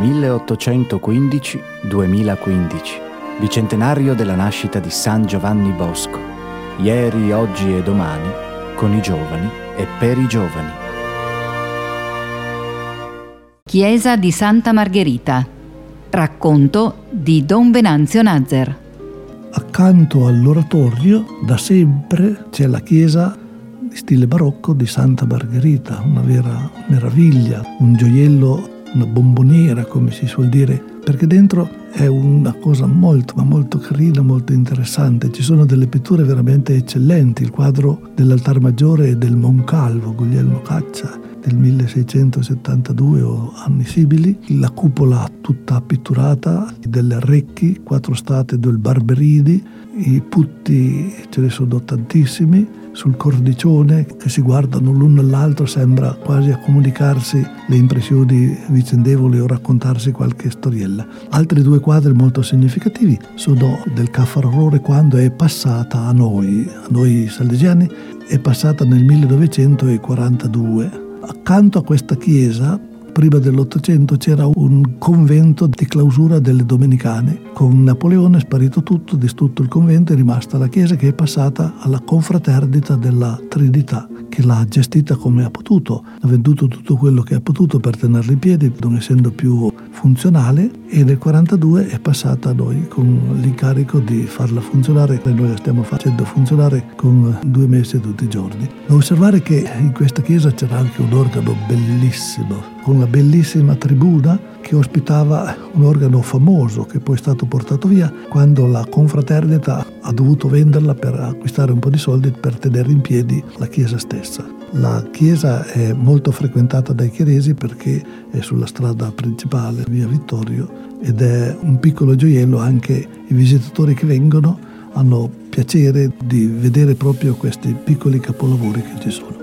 1815-2015, bicentenario della nascita di San Giovanni Bosco, ieri, oggi e domani, con i giovani e per i giovani. Chiesa di Santa Margherita. Racconto di Don Venanzio Nazzer. Accanto all'oratorio, da sempre, c'è la chiesa di stile barocco di Santa Margherita, una vera meraviglia, un gioiello, una bomboniera, come si suol dire, perché dentro è una cosa molto, ma molto carina, molto interessante. Ci sono delle pitture veramente eccellenti, il quadro dell'altar maggiore è del Moncalvo, Guglielmo Caccia, del 1672 o anni simili, la cupola tutta pitturata, delle Recchi, 4 state del Barberini, i putti ce ne sono tantissimi, sul cordicione che si guardano l'uno all'altro, sembra quasi a comunicarsi le impressioni vicendevoli o raccontarsi qualche storiella. Altri 2 quadri molto significativi sono del Caffarorore quando è passata a noi salesiani, è passata nel 1942. Accanto a questa chiesa, prima dell'Ottocento, c'era un convento di clausura delle Domenicane. Con Napoleone è sparito tutto, distrutto il convento, è rimasta la chiesa che è passata alla confraternita della Trinità, che l'ha gestita come ha potuto, ha venduto tutto quello che ha potuto per tenerla in piedi, non essendo più funzionale, e nel 1942 è passata a noi con l'incarico di farla funzionare, e noi la stiamo facendo funzionare con 2 messe tutti i giorni. Da osservare che in questa chiesa c'era anche un organo bellissimo, con una bellissima tribuna che ospitava un organo famoso che poi è stato portato via quando la confraternita ha dovuto venderla per acquistare un po' di soldi per tenere in piedi la chiesa stessa. La chiesa è molto frequentata dai chieresi perché è sulla strada principale, via Vittorio, ed è un piccolo gioiello. Anche i visitatori che vengono hanno piacere di vedere proprio questi piccoli capolavori che ci sono.